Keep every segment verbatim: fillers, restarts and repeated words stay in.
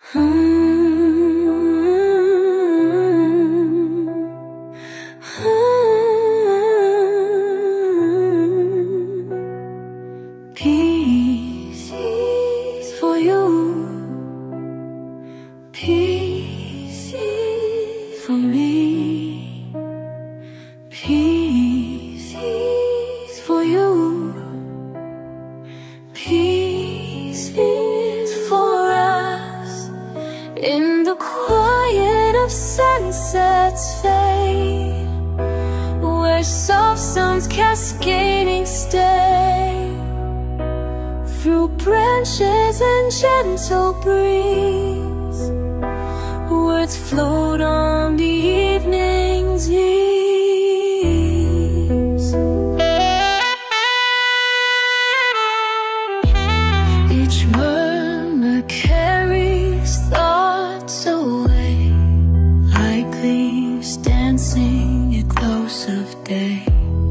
Peace for you, peace for me, peace for you, peace for us. In the quiet of sunsets fade, where soft sounds cascading stay, through branches and gentle breeze, words float on the evening's ease. Each murmur carries thoughts away, like leaves dancing at close of day.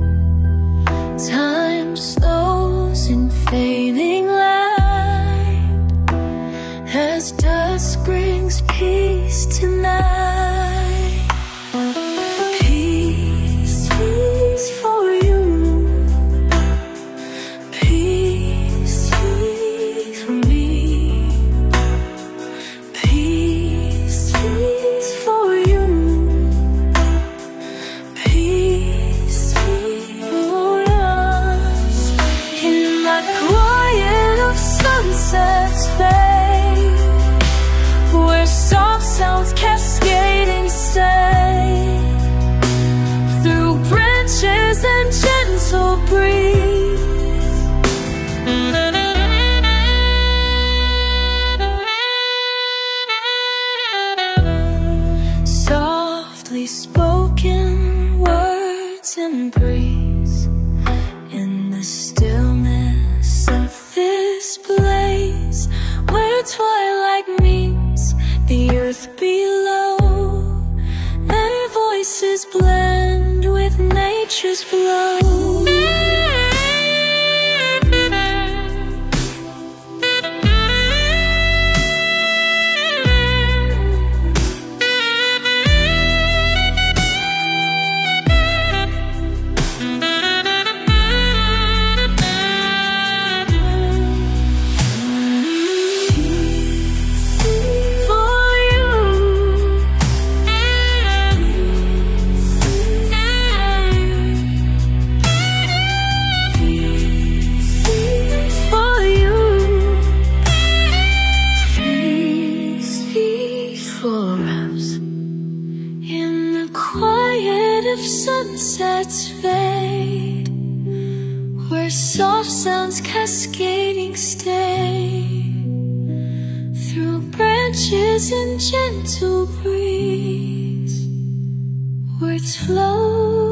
Time slows in fading light, as dusk brings peace tonight. Peace for you, peace for me, peace for you, peace for us. In the quiet of sunsets fade, where soft sounds cascading stay, through branches and gentle breeze, softly spoken words and breeze. In the stillness of this place, where twilight meets the earth below, and voices blend with nature's flow. For us, in the quiet of sunsets fade, where soft sounds cascading stay, through branches and gentle breeze, words flow.